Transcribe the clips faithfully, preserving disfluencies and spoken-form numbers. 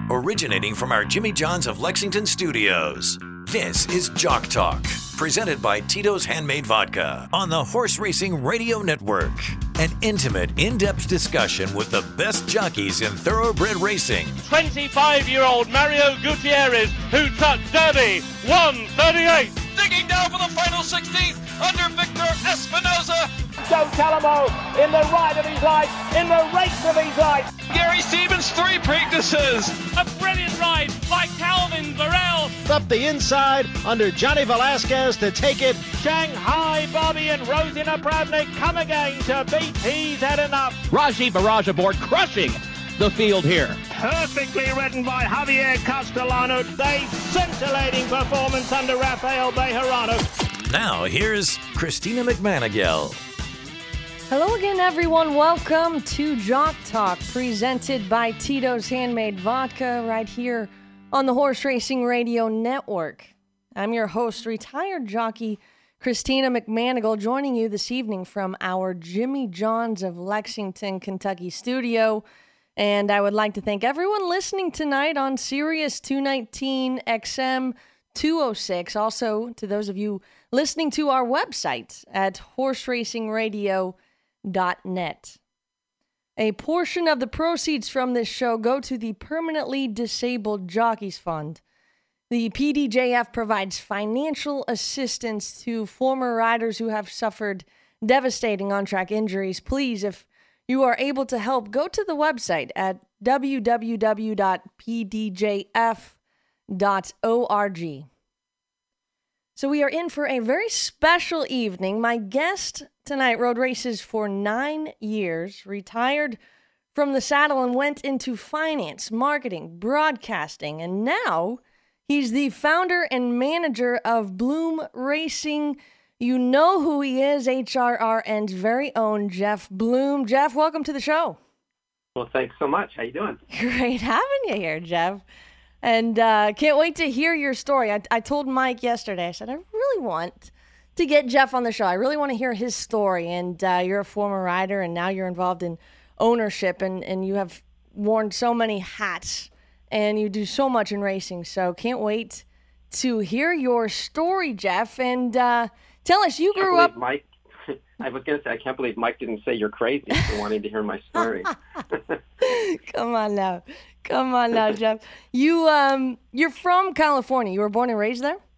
originating from our Jimmy John's of Lexington studios. This is Jock Talk, presented by Tito's Handmade Vodka on the Horse Racing Radio Network. An intimate, in-depth discussion with the best jockeys in thoroughbred racing. twenty-five-year-old Mario Gutierrez, who took Derby one thirty-eight. Digging down for the final sixteenth under Victor Espinoza. Joe Talamo in the ride of his life, in the race of his life. Gary Stevens, three Preaknesses. A brilliant ride by Calvin Varel. Up the inside under Johnny Velasquez to take it. Shanghai Bobby and Rosina Pravnik come again to beat He's Had Enough. Raji Barrage aboard, crushing the field here. Perfectly ridden by Javier Castellano. A scintillating performance under Rafael Bejarano. Now here's Christina McManigal. Hello again, everyone. Welcome to Jock Talk, presented by Tito's Handmade Vodka, right here on the Horse Racing Radio Network. I'm your host, retired jockey Christina McManigal, joining you this evening from our Jimmy John's of Lexington, Kentucky studio. And I would like to thank everyone listening tonight on Sirius two nineteen X M two oh six. Also, to those of you listening to our website at horse racing radio dot net. A portion of the proceeds from this show go to the Permanently Disabled Jockeys Fund. The P D J F provides financial assistance to former riders who have suffered devastating on-track injuries. Please, if you are able to help, go to the website at w w w dot p d j f dot org. So we are in for a very special evening. My guest tonight rode races for nine years, retired from the saddle and went into finance, marketing, broadcasting, and now he's the founder and manager of Bloom Racing. You know who he is, H R R N's very own Jeff Bloom. Jeff, welcome to the show. Well, thanks so much. How you doing? Great having you here, Jeff. And uh, can't wait to hear your story. I, I told Mike yesterday, I said, I really want to get Jeff on the show. I really want to hear his story. And uh, you're a former rider, and now you're involved in ownership, and, and you have worn so many hats, and you do so much in racing. So can't wait to hear your story, Jeff. And uh, tell us, you grew up... Mike, I was going to say, I can't believe Mike didn't say you're crazy for wanting to hear my story. Come on now. Come on now, Jeff. You, um, you're from California. You were born and raised there?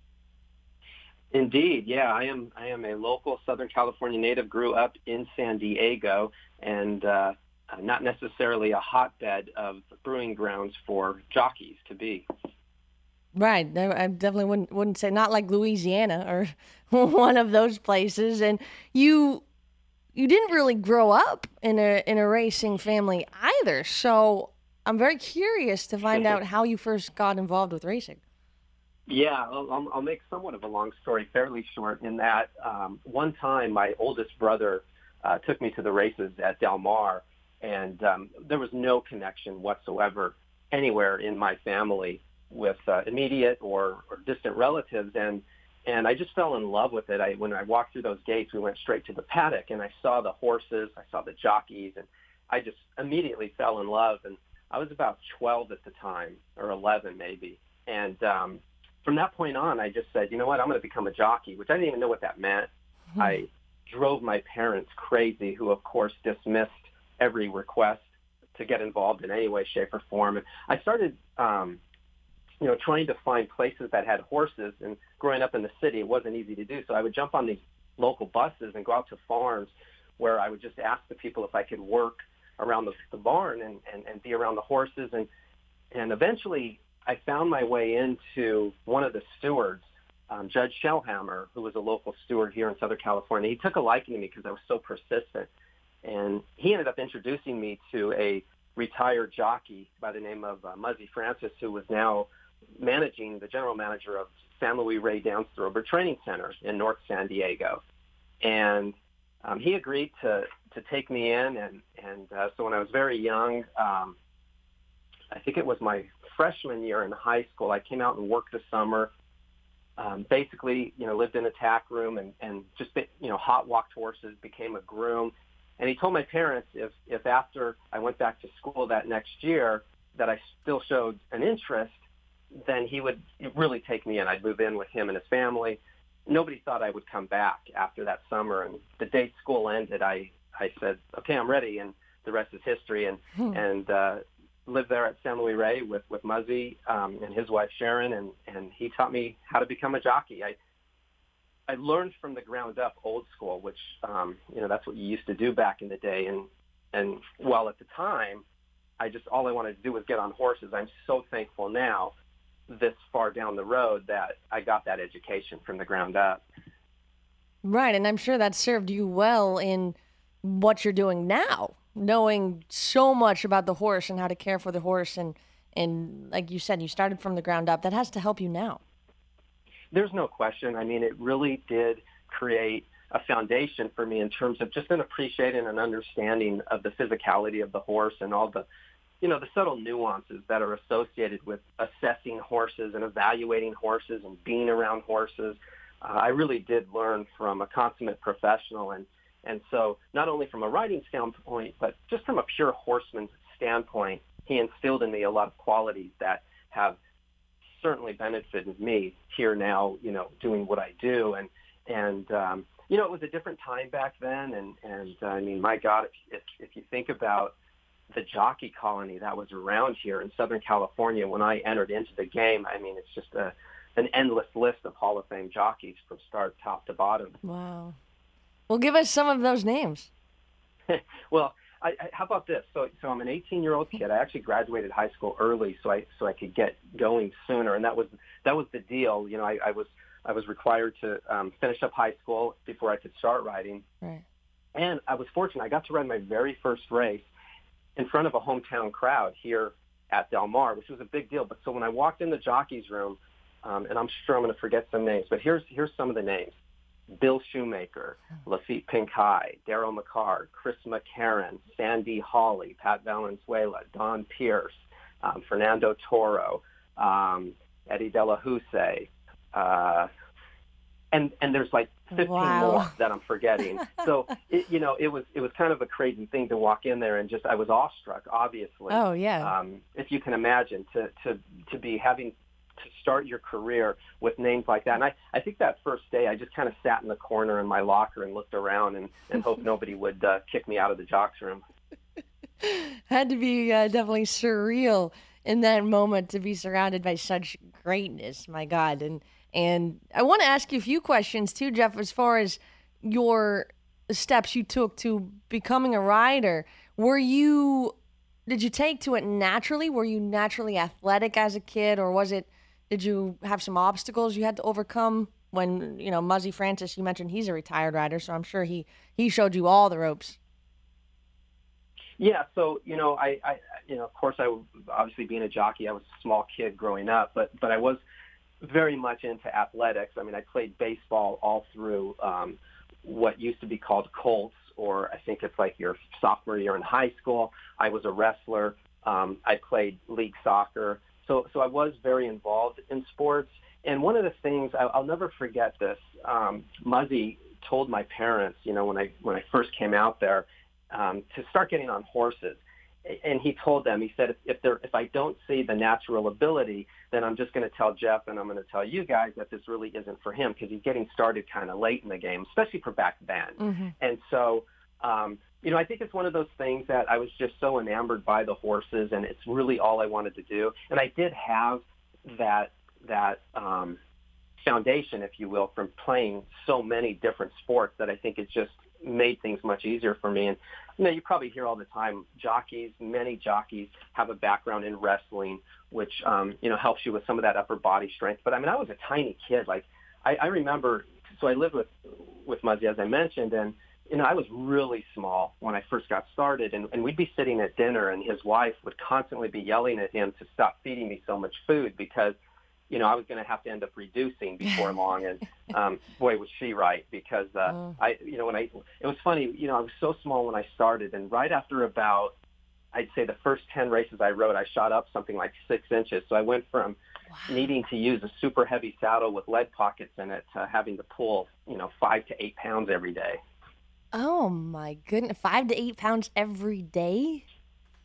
Indeed, yeah. I am I am a local Southern California native, grew up in San Diego, and uh, not necessarily a hotbed of brewing grounds for jockeys to be. Right. I definitely wouldn't wouldn't say, not like Louisiana or one of those places. And you you didn't really grow up in a in a racing family either. So I'm very curious to find out how you first got involved with racing. Yeah, I'll, I'll make somewhat of a long story fairly short in that um, one time my oldest brother uh, took me to the races at Del Mar, and um, there was no connection whatsoever anywhere in my family with uh, immediate or, or distant relatives, and and I just fell in love with it. I, when I walked through those gates, we went straight to the paddock, and I saw the horses, I saw the jockeys, and I just immediately fell in love. And I was about twelve at the time, or eleven maybe, and um, from that point on, I just said, you know what, I'm going to become a jockey, which I didn't even know what that meant. Mm-hmm. I drove my parents crazy, who, of course, dismissed every request to get involved in any way, shape, or form. And I started, um, you know, trying to find places that had horses. And growing up in the city, it wasn't easy to do. So I would jump on these local buses and go out to farms where I would just ask the people if I could work around the, the barn and, and, and be around the horses. And, and eventually I found my way into one of the stewards, um, Judge Shellhammer, who was a local steward here in Southern California. He took a liking to me because I was so persistent. And he ended up introducing me to a retired jockey by the name of uh, Muzzy Francis, who was now managing, the general manager of San Luis Rey Downs Thoroughbred Training Center in North San Diego. And um, he agreed to, to take me in. And, and uh, so when I was very young, um, I think it was my freshman year in high school, I came out and worked the summer. Um, basically, you know, lived in a tack room and, and just, you know, hot walked horses, became a groom. And he told my parents if, if after I went back to school that next year that I still showed an interest, then he would really take me in. I'd move in with him and his family. Nobody thought I would come back after that summer. And the day school ended, I, I said, okay, I'm ready. And the rest is history. And, hmm. and uh, lived there at San Luis Rey with, with Muzzy um, and his wife, Sharon. And, and he taught me how to become a jockey. I, I learned from the ground up old school, which, um, you know, that's what you used to do back in the day. And, and while at the time, I just, all I wanted to do was get on horses, I'm so thankful now, this far down the road, that I got that education from the ground up. Right, and I'm sure that served you well in what you're doing now, knowing so much about the horse and how to care for the horse. And, and like you said, you started from the ground up. That has to help you now. There's no question. I mean, it really did create a foundation for me in terms of just an appreciating and understanding of the physicality of the horse and all the, you know, the subtle nuances that are associated with assessing horses and evaluating horses and being around horses. Uh, I really did learn from a consummate professional. And, and so not only from a riding standpoint, but just from a pure horseman's standpoint, he instilled in me a lot of qualities that have certainly benefited me here now, you know, doing what I do. And, and, um, you know, it was a different time back then. And, and uh, I mean, my God, if, if, if you think about the jockey colony that was around here in Southern California when I entered into the game, I mean, it's just a, an endless list of Hall of Fame jockeys from start, top to bottom. Wow. Well, give us some of those names. Well, I, I, how about this? So, so I'm an eighteen-year-old kid. I actually graduated high school early, so I so I could get going sooner, and that was that was the deal. You know, I, I was I was required to um, finish up high school before I could start riding. Right. And I was fortunate. I got to ride my very first race in front of a hometown crowd here at Del Mar, which was a big deal. But so when I walked in the jockey's room, um, and I'm sure I'm going to forget some names, but here's here's some of the names: Bill Shoemaker, Lafitte Pinkai, Darryl McCarr, Chris McCarron, Sandy Hawley, Pat Valenzuela, Don Pierce, um, Fernando Toro, um, Eddie De La Houssaye, uh, and and there's like fifteen wow. more that I'm forgetting. So it, you know, it was it was kind of a crazy thing to walk in there and just I was awestruck, obviously. Oh yeah. Um, if you can imagine to to to be having to start your career with names like that. And I, I think that first day I just kind of sat in the corner in my locker and looked around and, and hoped nobody would uh, kick me out of the jocks room. Had to be uh, definitely surreal in that moment to be surrounded by such greatness. My God. And, and I want to ask you a few questions too, Jeff, as far as your steps you took to becoming a rider. Were you, did you take to it naturally? Were you naturally athletic as a kid, or was it, did you have some obstacles you had to overcome when, you know, Muzzy Francis, you mentioned he's a retired rider, so I'm sure he, he showed you all the ropes. Yeah, so, you know, I, I, you know, of course, I obviously being a jockey, I was a small kid growing up, but, but I was very much into athletics. I mean, I played baseball all through um, what used to be called Colts, or I think it's like your sophomore year in high school. I was a wrestler. Um, I played league soccer. So, so I was very involved in sports. And one of the things, I, I'll never forget this, um, Muzzy told my parents, you know, when I when I first came out there, um, to start getting on horses. And he told them, he said, if, if, there, if I don't see the natural ability, then I'm just going to tell Jeff and I'm going to tell you guys that this really isn't for him, because he's getting started kind of late in the game, especially for back then. Mm-hmm. And so, um, you know, I think it's one of those things that I was just so enamored by the horses, and it's really all I wanted to do. And I did have that that um, foundation, if you will, from playing so many different sports that I think it just made things much easier for me. And, you know, you probably hear all the time, jockeys, many jockeys have a background in wrestling, which, um, you know, helps you with some of that upper body strength. But, I mean, I was a tiny kid. Like, I, I remember, so I lived with, with Muzzy, as I mentioned, and, you know, I was really small when I first got started, and, and we'd be sitting at dinner, and his wife would constantly be yelling at him to stop feeding me so much food because, you know, I was going to have to end up reducing before long. And, um, boy, was she right, because, uh, oh. I, you know, when I, it was funny, you know, I was so small when I started, and right after about, I'd say the first ten races I rode, I shot up something like six inches. So I went from wow. needing to use a super heavy saddle with lead pockets in it to having to pull, you know, five to eight pounds every day. Oh, my goodness. Five to eight pounds every day?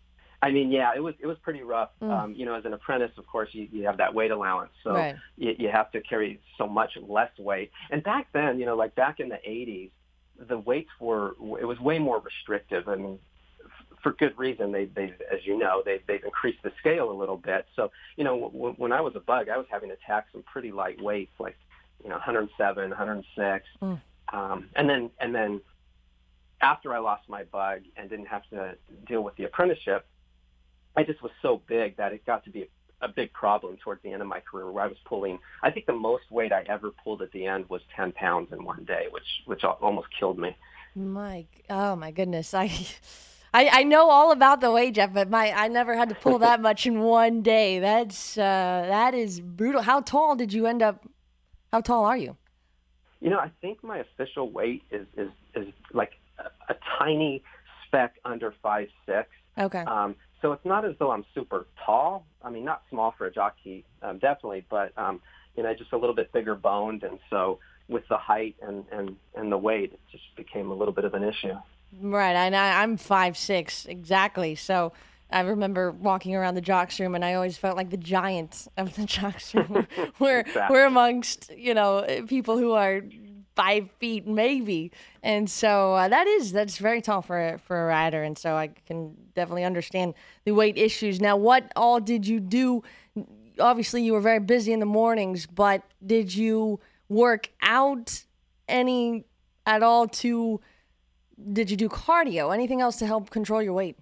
I mean, yeah, it was it was pretty rough. Mm. Um, you know, as an apprentice, of course, you, you have that weight allowance, so right. you, you have to carry so much less weight. And back then, you know, like back in the eighties, the weights were it was way more restrictive. I mean, f- for good reason. They they as you know they they've increased the scale a little bit. So you know, w- when I was a bug, I was having to tack some pretty light weights, like you know, one hundred seven, one hundred six, mm. um, and then and then after I lost my bug and didn't have to deal with the apprenticeship, I just was so big that it got to be a, a big problem towards the end of my career, where I was pulling, I think the most weight I ever pulled at the end was ten pounds in one day, which which almost killed me. My, oh my goodness. I, I, I know all about the weight, Jeff, but my, I never had to pull that much in one day. That's, uh, that is brutal. How tall did you end up, how tall are you? You know, I think my official weight is, is, is like a, a tiny speck under five six. Okay. Um, so it's not as though I'm super tall. I mean, not small for a jockey, um, definitely, but, um, you know, just a little bit bigger boned. And so with the height and, and, and the weight, it just became a little bit of an issue. Right. And I, I'm five six, exactly. So I remember walking around the jocks room, and I always felt like the giant of the jocks room. we're, exactly. we're amongst, you know, people who are five feet maybe. And so uh, that is, that's very tall for a, for a rider. And so I can definitely understand the weight issues. Now, what all did you do? Obviously, you were very busy in the mornings, but did you work out any at all to, did you do cardio, anything else to help control your weight?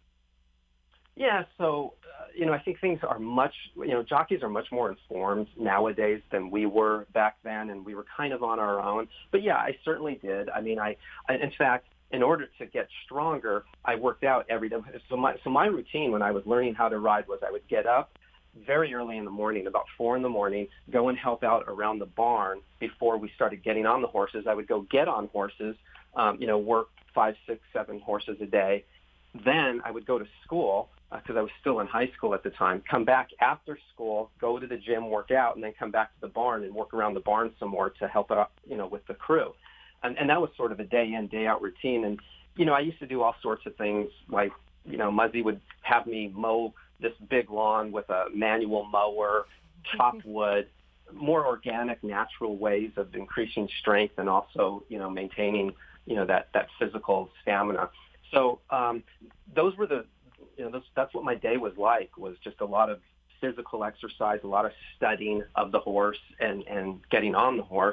Yeah, so, uh, you know, I think things are much, you know, jockeys are much more informed nowadays than we were back then, and we were kind of on our own. But yeah, I certainly did. I mean, I, I in fact, in order to get stronger, I worked out every day. So my, so my routine when I was learning how to ride was I would get up very early in the morning, about four in the morning, go and help out around the barn before we started getting on the horses. I would go get on horses, um, you know, work five, six, seven horses a day. Then I would go to school because uh, I was still in high school at the time, come back after school, go to the gym, work out, and then come back to the barn and work around the barn some more to help out, you know, with the crew. And, and that was sort of a day in, day out routine. And, you know, I used to do all sorts of things like, you know, Muzzy would have me mow this big lawn with a manual mower, chop wood, more organic, natural ways of increasing strength and also, you know, maintaining, you know, that, that physical stamina. So um, those were the, you know, those, that's what my day was like, was just a lot of physical exercise, a lot of studying of the horse and, and getting on the horse.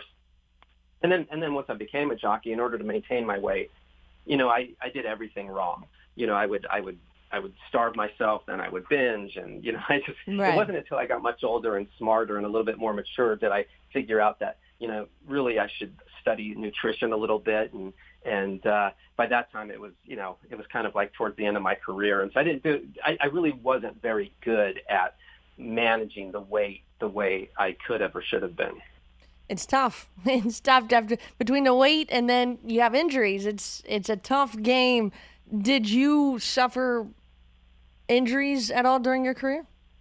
And then, and then once I became a jockey, in order to maintain my weight, you know, I, I did everything wrong. You know, I would, I would, I would starve myself, then I would binge, and you know, I just right. It wasn't until I got much older and smarter and a little bit more mature that I figure out that, you know, really I should study nutrition a little bit, and and uh, by that time it was, you know, it was kind of like towards the end of my career, and so I didn't do, I, I really wasn't very good at managing the weight the way I could have or should have been. It's tough. It's tough after between the weight and then you have injuries. It's it's a tough game. Did you suffer injuries at all during your career?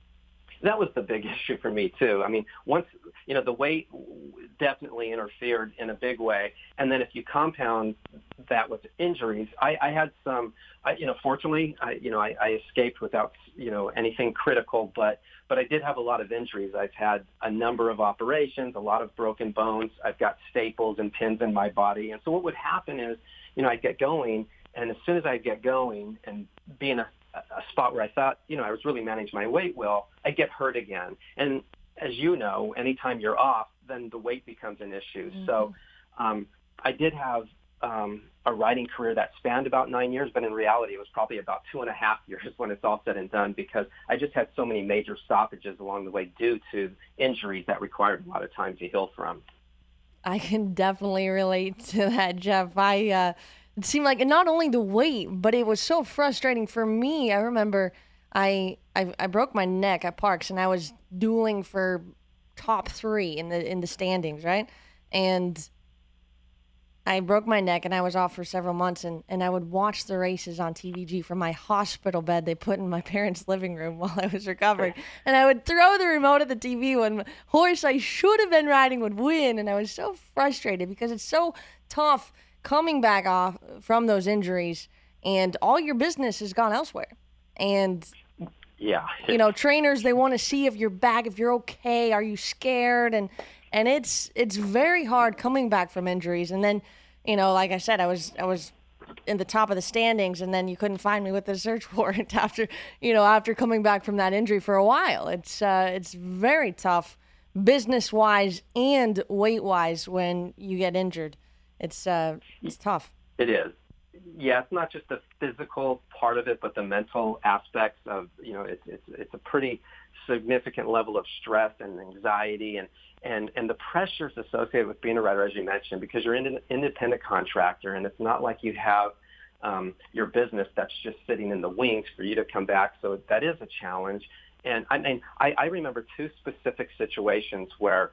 That was the big issue for me too. I mean, once, you know, the weight definitely interfered in a big way. And then if you compound that with injuries, I, I had some, I, you know, fortunately, I, you know, I, I escaped without, you know, anything critical, but, but I did have a lot of injuries. I've had a number of operations, a lot of broken bones. I've got staples and pins in my body. And so what would happen is, you know, I'd get going, and as soon as I'd get going and be in a, a spot where I thought, you know, I was really managing my weight well, I'd get hurt again. And as you know, anytime you're off, then the weight becomes an issue. Mm-hmm. So um, I did have um, a riding career that spanned about nine years, but in reality, it was probably about two and a half years when it's all said and done, because I just had so many major stoppages along the way due to injuries that required a lot of time to heal from. I can definitely relate to that, Jeff. I, uh, it seemed like not only the weight, but it was so frustrating for me. I remember I, I I broke my neck at Parks, and I was dueling for top three in the in the standings, right? And I broke my neck, and I was off for several months, and, and I would watch the races on T V G from my hospital bed they put in my parents' living room while I was recovering. And I would throw the remote at the T V when the horse I should have been riding would win, and I was so frustrated because it's so tough coming back off from those injuries, and all your business has gone elsewhere. And, yeah, you know, trainers, they want to see if you're back, if you're okay, are you scared? And and it's it's very hard coming back from injuries. And then, you know, like I said, I was I was in the top of the standings, and then you couldn't find me with the search warrant after, you know, after coming back from that injury for a while. It's uh, it's very tough, business-wise and weight-wise, when you get injured. It's uh, it's tough. It is. Yeah, it's not just the physical part of it, but the mental aspects of, you know, it's it's it's a pretty significant level of stress and anxiety and, and, and the pressures associated with being a writer, as you mentioned, because you're an independent contractor, and it's not like you have um, your business that's just sitting in the wings for you to come back. So that is a challenge. And I mean, I, I remember two specific situations where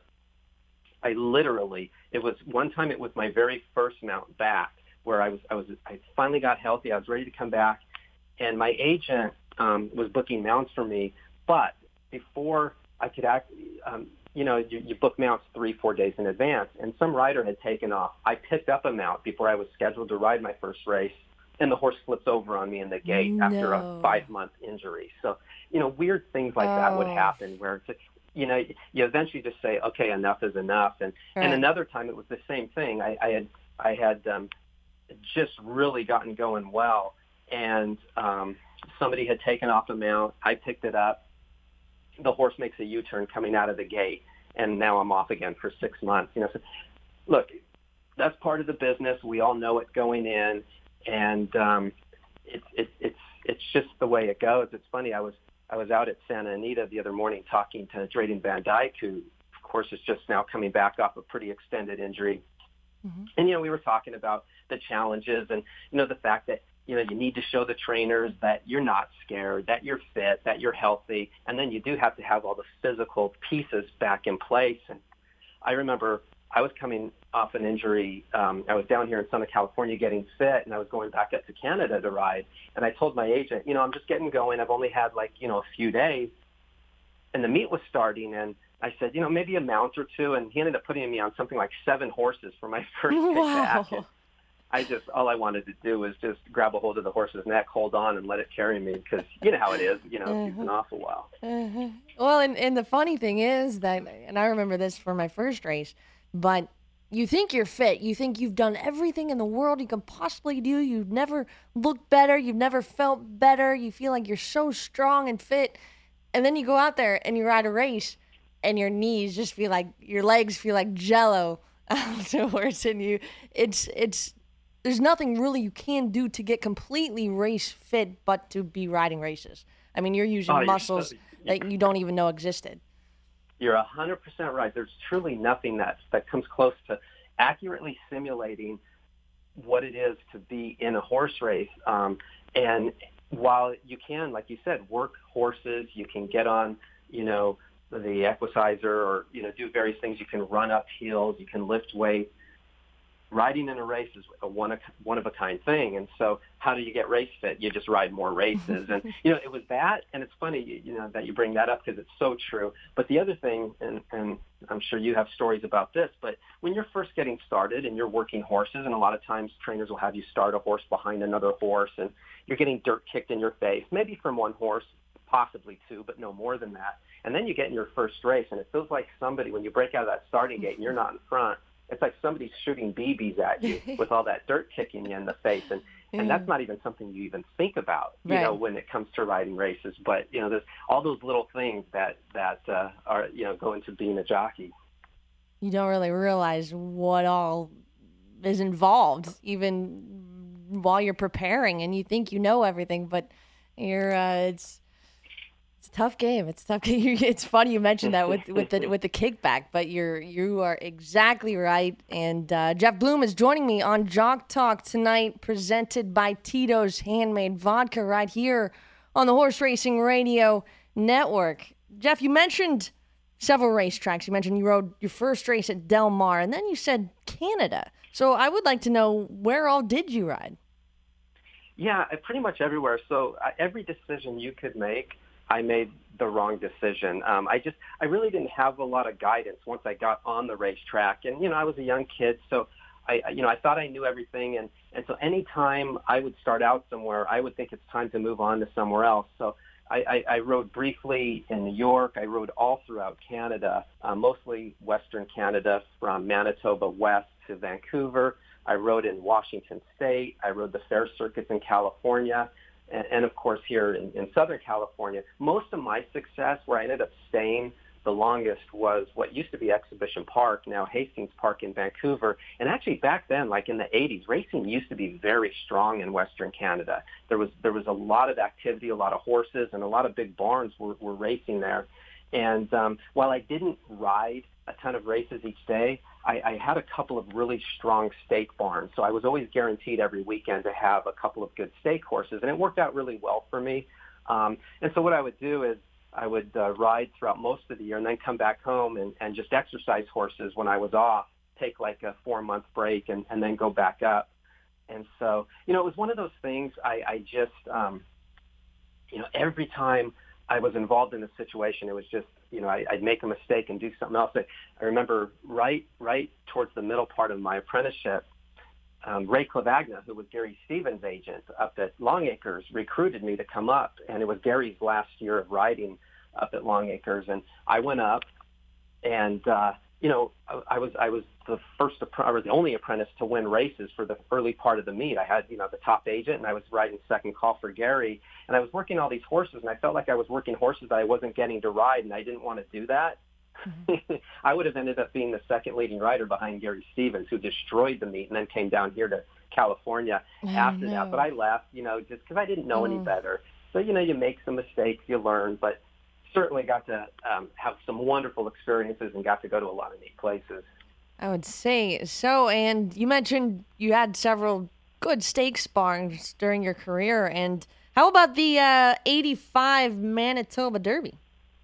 I literally, it was one time it was my very first mount back, where I was, I was, I finally got healthy. I was ready to come back, and my agent um, was booking mounts for me. But before I could act, um, you know, you, you book mounts three, four days in advance, and some rider had taken off. I picked up a mount before I was scheduled to ride my first race, and the horse flips over on me in the gate no. after a five-month injury. So, you know, weird things like oh. that would happen where it's, you know, you eventually just say, okay, enough is enough. And right. and another time it was the same thing. I, I had I had um, just really gotten going well, and um, somebody had taken off a mount. I picked it up. The horse makes a U-turn coming out of the gate, and now I'm off again for six months. You know, so, look, that's part of the business. We all know it going in, and um, it's it, it's it's just the way it goes. It's funny. I was I was out at Santa Anita the other morning talking to Drayden Van Dyke, who, of course, is just now coming back off a pretty extended injury. Mm-hmm. And, you know, we were talking about the challenges and, you know, the fact that, you know, you need to show the trainers that you're not scared, that you're fit, that you're healthy. And then you do have to have all the physical pieces back in place. And I remember I was coming off an injury. Um, I was down here in Southern California getting fit, and I was going back up to Canada to ride. And I told my agent, you know, I'm just getting going. I've only had, like, you know, a few days. And the meet was starting, and I said, you know, maybe a mount or two. And he ended up putting me on something like seven horses for my first day wow. back. And I just, all I wanted to do was just grab a hold of the horse's neck, hold on, and let it carry me, because you know how it is, you know, uh-huh. it's an awful while. Uh-huh. Well, and, and the funny thing is that, and I remember this for my first race, but you think you're fit. You think you've done everything in the world you can possibly do. You've never looked better. You've never felt better. You feel like you're so strong and fit. And then you go out there and you ride a race, and your knees just feel like, your legs feel like Jell-O afterwards. And you, it's, it's, there's nothing really you can do to get completely race fit but to be riding races. I mean, you're using oh, muscles you're, that you don't even know existed. You're one hundred percent right. There's truly nothing that, that comes close to accurately simulating what it is to be in a horse race. Um, and while you can, like you said, work horses, you can get on, you know, the equicizer or, you know, do various things. You can run up hills, you can lift weight. Riding in a race is a one, one of a kind thing. And so how do you get race fit? You just ride more races. And, you know, it was that. And it's funny, you know, that you bring that up because it's so true. But the other thing, and, and I'm sure you have stories about this, but when you're first getting started and you're working horses, and a lot of times trainers will have you start a horse behind another horse, and you're getting dirt kicked in your face, maybe from one horse, possibly two, but no more than that. And then you get in your first race, and it feels like somebody, when you break out of that starting gate and you're not in front, it's like somebody's shooting B Bs at you with all that dirt kicking you in the face. And, and that's not even something you even think about, you right. know, when it comes to riding races. But, you know, there's all those little things that, that uh, are, you know, go into being a jockey. You don't really realize what all is involved, even while you're preparing, and you think you know everything, but you're, uh, it's, It's a tough game. It's a tough game. It's funny you mentioned that with, with the with the kickback, but you're you are exactly right. And uh, Jeff Bloom is joining me on Jock Talk tonight, presented by Tito's Handmade Vodka, right here on the Horse Racing Radio Network. Jeff, you mentioned several racetracks. You mentioned you rode your first race at Del Mar, and then you said Canada. So I would like to know, where all did you ride? Yeah, pretty much everywhere. So uh, every decision you could make, I made the wrong decision. Um, I just, I really didn't have a lot of guidance once I got on the racetrack. And, you know, I was a young kid, so I, you know, I thought I knew everything, and, and so anytime I would start out somewhere, I would think it's time to move on to somewhere else. So I, I, I rode briefly in New York. I rode all throughout Canada, uh, mostly Western Canada, from Manitoba west to Vancouver. I rode in Washington State. I rode the fair circuits in California, and, and of course here in, in Southern California. Most of my success, where I ended up staying the longest, was what used to be Exhibition Park, now Hastings Park in Vancouver. And actually back then, like in the eighties, racing used to be very strong in Western Canada. There was there was a lot of activity, a lot of horses, and a lot of big barns were, were racing there. And um, while I didn't ride a ton of races each day, I, I had a couple of really strong stake barns. So I was always guaranteed every weekend to have a couple of good stake horses, and it worked out really well for me. Um, and so what I would do is I would uh, ride throughout most of the year and then come back home and, and just exercise horses when I was off, take like a four-month break, and, and then go back up. And so, you know, it was one of those things I, I just, um, you know, every time I was involved in a situation, it was just, you know, I, I'd make a mistake and do something else. I, I remember right right towards the middle part of my apprenticeship, Um, Ray Clavagna, who was Gary Stevens' agent up at Longacres, recruited me to come up, and it was Gary's last year of riding up at Longacres, and I went up, and uh, you know, I, I was I was the first, I was the only apprentice to win races for the early part of the meet. I had, you know, the top agent, and I was riding second call for Gary, and I was working all these horses, and I felt like I was working horses that I wasn't getting to ride, and I didn't want to do that. Mm-hmm. I would have ended up being the second leading rider behind Gary Stevens, who destroyed the meet and then came down here to California oh, after no. that. But I left, you know, just because I didn't know oh. any better. So, you know, you make some mistakes, you learn, but certainly got to um, have some wonderful experiences and got to go to a lot of neat places. I would say so. And you mentioned you had several good stakes barns during your career. And how about the uh, eighty-five Manitoba Derby?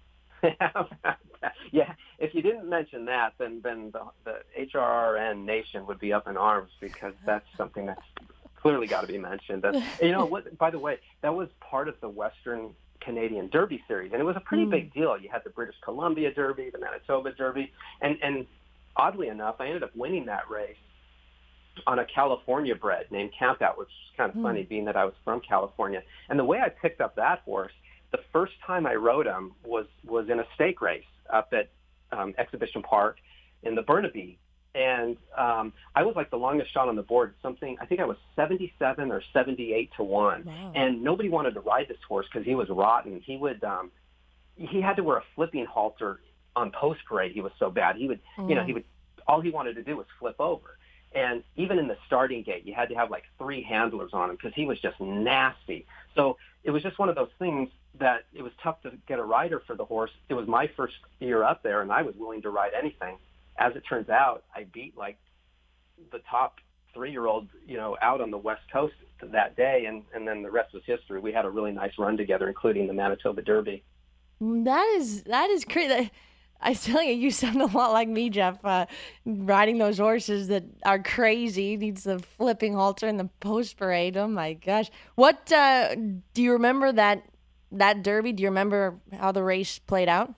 Yeah, if you didn't mention that, then then the, the H R R N Nation would be up in arms, because that's something that's clearly got to be mentioned. And, you know, what, by the way, that was part of the Western Canadian Derby Series, and it was a pretty mm. big deal. You had the British Columbia Derby, the Manitoba Derby, and, and oddly enough, I ended up winning that race on a California bred named Campout, which is kind of mm. funny, being that I was from California. And the way I picked up that horse, the first time I rode him was, was in a stake race up at um, Exhibition Park in the Burnaby. And um, I was like the longest shot on the board, something, I think I was seventy-seven or seventy-eight to one. Wow. And nobody wanted to ride this horse because he was rotten. He would, um, he had to wear a flipping halter on post parade. He was so bad. He would, mm. you know, he would, all he wanted to do was flip over. And even in the starting gate, you had to have like three handlers on him because he was just nasty. So it was just one of those things that it was tough to get a rider for the horse. It was my first year up there, and I was willing to ride anything. As it turns out, I beat like the top three-year-old, you know, out on the West Coast that day, and, and then the rest was history. We had a really nice run together, including the Manitoba Derby. That is that is crazy. I tell you, you sound a lot like me, Jeff. Uh, riding those horses that are crazy, needs the flipping halter and the post parade. Oh my gosh! What uh, do you remember that that Derby? Do you remember how the race played out?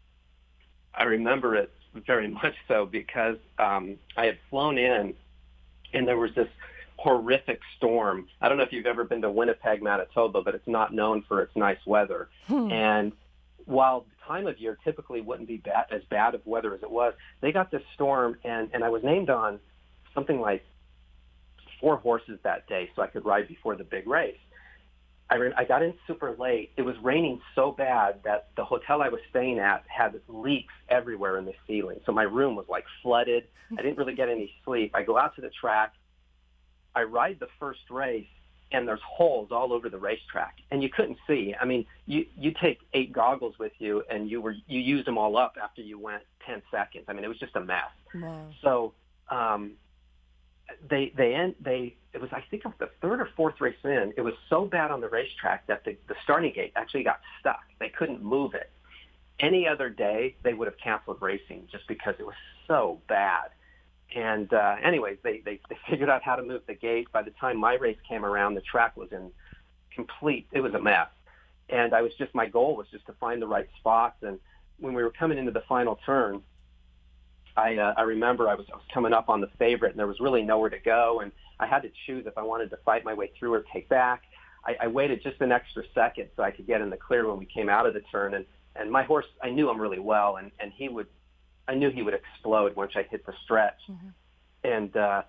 I remember it very much so, because um, I had flown in, and there was this horrific storm. I don't know if you've ever been to Winnipeg, Manitoba, but it's not known for its nice weather. Hmm. And while the time of year typically wouldn't be bad, as bad of weather as it was, they got this storm, and, and I was named on something like four horses that day so I could ride before the big race. I, re- I got in super late. It was raining so bad that the hotel I was staying at had leaks everywhere in the ceiling. So my room was like flooded. I didn't really get any sleep. I go out to the track. I ride the first race, and there's holes all over the racetrack, and you couldn't see. I mean, you you take eight goggles with you, and you were you used them all up after you went ten seconds. I mean, it was just a mess. Wow. So um, they they end they it was I think of the third or fourth race in. It was so bad on the racetrack that the, the starting gate actually got stuck. They couldn't move it. Any other day, they would have canceled racing just because it was so bad. And uh, anyways, they, they, they figured out how to move the gate. By the time my race came around, the track was in complete, it was a mess. And I was just, my goal was just to find the right spots. And when we were coming into the final turn, I, uh, I remember I was, I was coming up on the favorite, and there was really nowhere to go, and I had to choose if I wanted to fight my way through or take back. I, I waited just an extra second so I could get in the clear when we came out of the turn, and, and my horse, I knew him really well, and, and he would, I knew he would explode once I hit the stretch. Mm-hmm. And uh,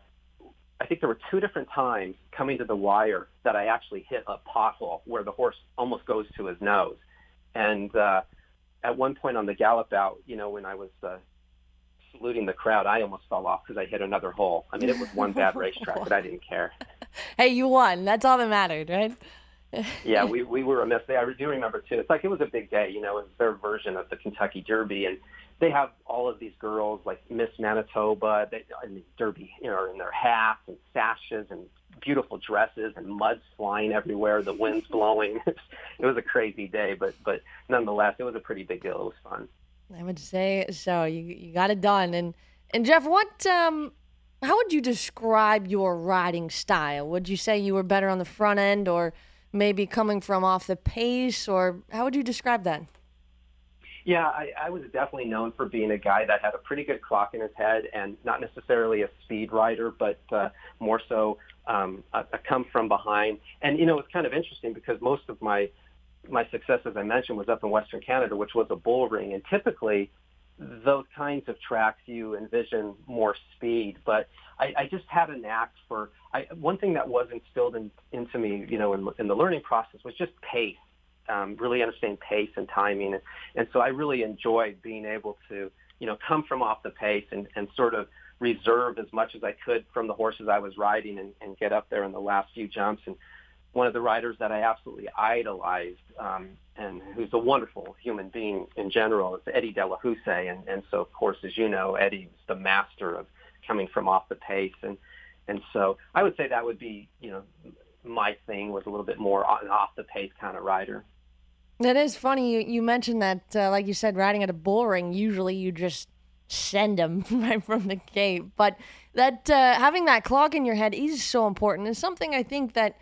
I think there were two different times coming to the wire that I actually hit a pothole where the horse almost goes to his nose. And uh, at one point on the gallop out, you know, when I was uh, saluting the crowd, I almost fell off because I hit another hole. I mean, it was one bad racetrack, but I didn't care. Hey, you won. That's all that mattered, right? yeah, we, we were a miss. I do remember, too. It's like it was a big day. You know, it was their version of the Kentucky Derby, and they have all of these girls like Miss Manitoba, they, in the Derby, you know, in their hats and sashes and beautiful dresses and mud's flying everywhere, the wind's blowing. It was a crazy day, but but nonetheless, it was a pretty big deal. It was fun. I would say so. You you got it done. And and Jeff, what um, how would you describe your riding style? Would you say you were better on the front end, or maybe coming from off the pace, or how would you describe that? Yeah, I, I was definitely known for being a guy that had a pretty good clock in his head, and not necessarily a speed rider, but uh, more so um, a, a come from behind. And, you know, it's kind of interesting because most of my my success, as I mentioned, was up in Western Canada, which was a bull ring. And typically those kinds of tracks, you envision more speed. But I, I just had a knack for I, one thing that was instilled in, into me, you know, in, in the learning process was just pace. Um, really understand pace and timing. And, and so I really enjoyed being able to, you know, come from off the pace and, and sort of reserve as much as I could from the horses I was riding and, and get up there in the last few jumps. And one of the riders that I absolutely idolized um, and who's a wonderful human being in general is Eddie De La Houssaye. And, and so, of course, as you know, Eddie's the master of coming from off the pace. And, and so I would say that would be, you know, my thing was a little bit more an off-the-pace kind of rider. That is funny. You, you mentioned that, uh, like you said, riding at a bull ring, usually you just send them right from the gate. But that uh, having that clock in your head is so important. It's something I think that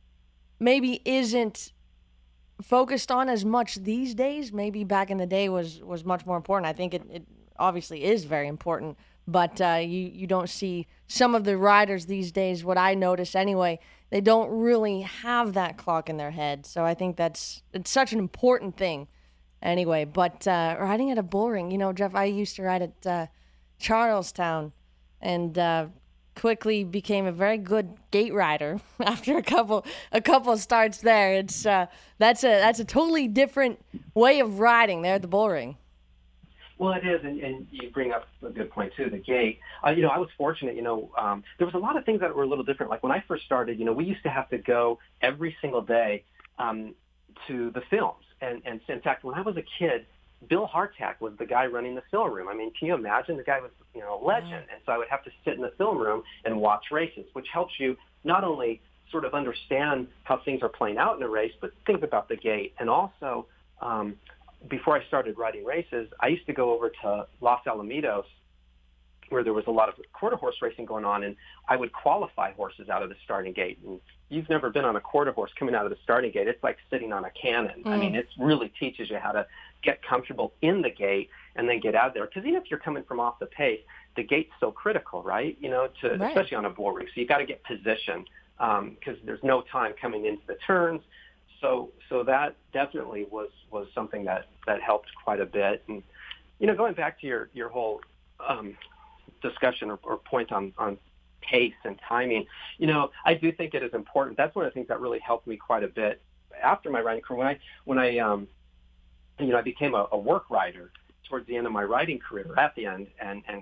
maybe isn't focused on as much these days. Maybe back in the day was, was much more important. I think it, it obviously is very important. But uh, you, you don't see some of the riders these days, what I notice anyway, they don't really have that clock in their head. So I think that's it's such an important thing anyway. But uh, riding at a bull ring, you know, Jeff, I used to ride at uh, Charlestown and uh, quickly became a very good gate rider after a couple a couple starts there. It's uh, that's a that's a totally different way of riding there at the bull ring. Well, it is, and, and you bring up a good point, too, the gate. Uh, you know, I was fortunate, you know, um, there was a lot of things that were a little different. Like when I first started, you know, we used to have to go every single day um, to the films. And, and in fact, when I was a kid, Bill Hartack was the guy running the film room. I mean, can you imagine? The guy was, you know, a legend. And so I would have to sit in the film room and watch races, which helps you not only sort of understand how things are playing out in a race, but think about the gate. And also, um, before I started riding races, I used to go over to Los Alamitos where there was a lot of quarter horse racing going on, and I would qualify horses out of the starting gate. And you've never been on a quarter horse coming out of the starting gate. It's like sitting on a cannon. Mm. I mean, it really teaches you how to get comfortable in the gate and then get out there. Because even if you're coming from off the pace, the gate's so critical, right? You know, to right. especially on a bull ring. So you got to get position because um, there's no time coming into the turns. So so that definitely was, was something that, that helped quite a bit. And, you know, going back to your, your whole um, discussion or, or point on, on pace and timing, you know, I do think it is important. That's one of the things that really helped me quite a bit after my riding career. When I, when I um, you know, I became a, a work rider towards the end of my riding career, or at the end, and, and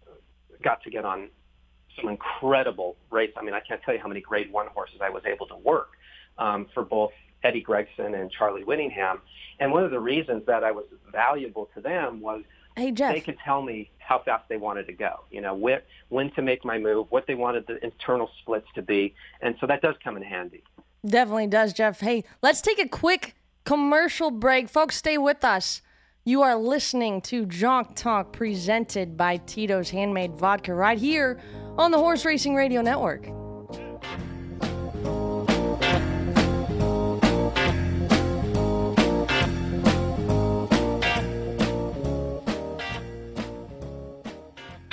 got to get on some incredible race. I mean, I can't tell you how many grade one horses I was able to work um, for both Eddie Gregson and Charlie Whittingham. And one of the reasons that I was valuable to them was hey, Jeff. They could tell me how fast they wanted to go, you know, wh- when to make my move, what they wanted the internal splits to be. And so that does come in handy. Definitely does, Jeff. Hey, let's take a quick commercial break. Folks, stay with us. You are listening to Jock Talk presented by Tito's Handmade Vodka right here on the Horse Racing Radio Network.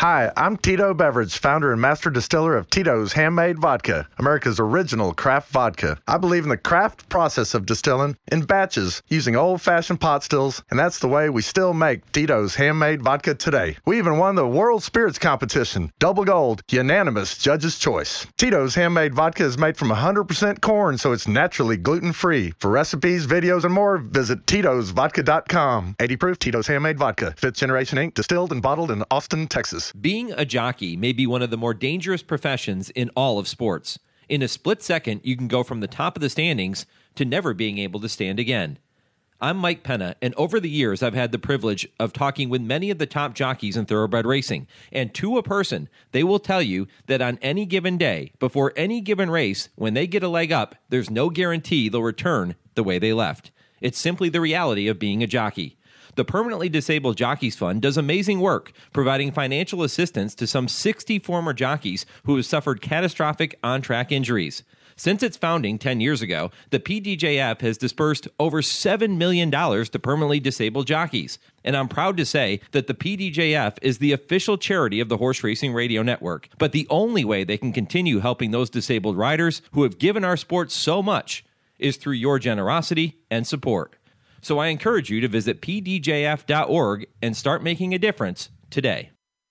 Hi, I'm Tito Beverage, founder and master distiller of Tito's Handmade Vodka, America's original craft vodka. I believe in the craft process of distilling in batches using old-fashioned pot stills, and that's the way we still make Tito's Handmade Vodka today. We even won the World Spirits Competition, double gold, unanimous judge's choice. Tito's Handmade Vodka is made from one hundred percent corn, so it's naturally gluten-free. For recipes, videos, and more, visit Titos Vodka dot com. eighty proof Tito's Handmade Vodka, fifth generation ink, distilled and bottled in Austin, Texas. Being a jockey may be one of the more dangerous professions in all of sports. In a split second, you can go from the top of the standings to never being able to stand again. I'm Mike Penna, and over the years, I've had the privilege of talking with many of the top jockeys in thoroughbred racing. And to a person, they will tell you that on any given day, before any given race, when they get a leg up, there's no guarantee they'll return the way they left. It's simply the reality of being a jockey. The Permanently Disabled Jockeys Fund does amazing work, providing financial assistance to some sixty former jockeys who have suffered catastrophic on-track injuries. Since its founding ten years ago, the P D J F has dispersed over seven million dollars to permanently disabled jockeys. And I'm proud to say that the P D J F is the official charity of the Horse Racing Radio Network. But the only way they can continue helping those disabled riders who have given our sport so much is through your generosity and support. So I encourage you to visit P D J F dot org and start making a difference today.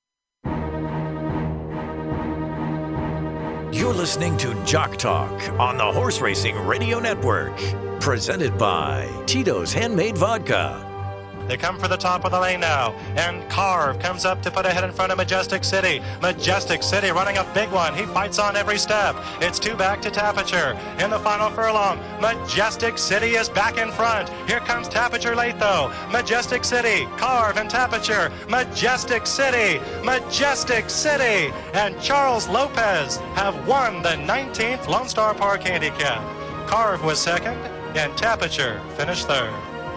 You're listening to Jock Talk on the Horse Racing Radio Network. Presented by Tito's Handmade Vodka. They come for the top of the lane now, and Carve comes up to put ahead in front of Majestic City. Majestic City running a big one. He fights on every step. It's two back to Tapiture in the final furlong. Majestic City is back in front. Here comes Tapiture late though. Majestic City, Carve and Tapiture. Majestic City, Majestic City, and Charles Lopez have won the nineteenth Lone Star Park Handicap. Carve was second, and Tapiture finished third.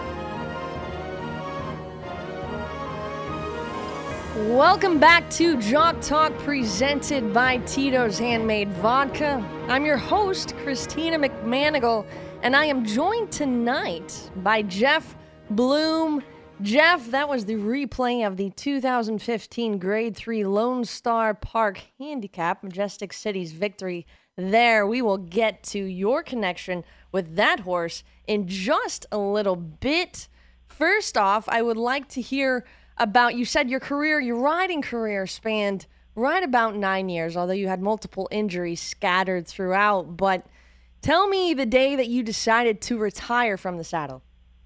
Welcome back to Jock Talk, presented by Tito's Handmade Vodka. I'm your host, Christina McManigal, and I am joined tonight by Jeff Bloom. Jeff, that was the replay of the two thousand fifteen Grade three Lone Star Park Handicap, Majestic City's victory there. We will get to your connection with that horse in just a little bit. First off, I would like to hear about, you said your career, your riding career spanned right about nine years, although you had multiple injuries scattered throughout. But tell me the day that you decided to retire from the saddle.